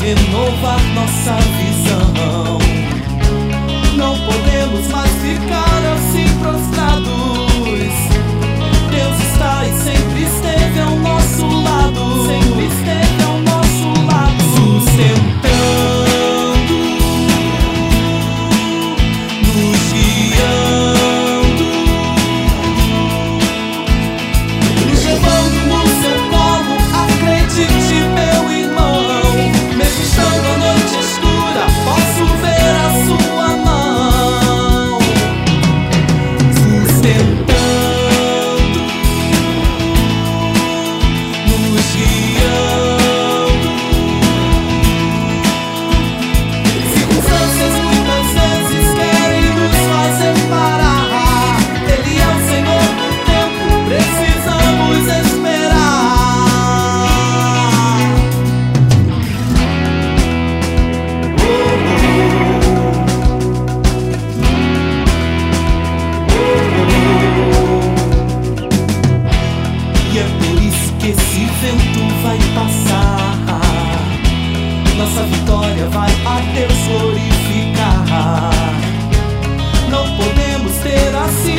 renovar nossa visão. Não podemos mais ficar assim prostrados. Deus está e sempre esteve ao nosso lado. Sempre esteve ao nosso lado, sustentando, nos guiando, nos levando no seu colo. Acredite, meu irmão, mesmo estando a noite escura, posso ver a sua mão, sustentando, nos guiando. Circunstâncias muitas vezes querem nos fazer parar. Ele é o Senhor do tempo, precisamos esperar. E é por isso que esse vento vai passar. Nossa vitória vai a Deus glorificar. Não podemos ter assim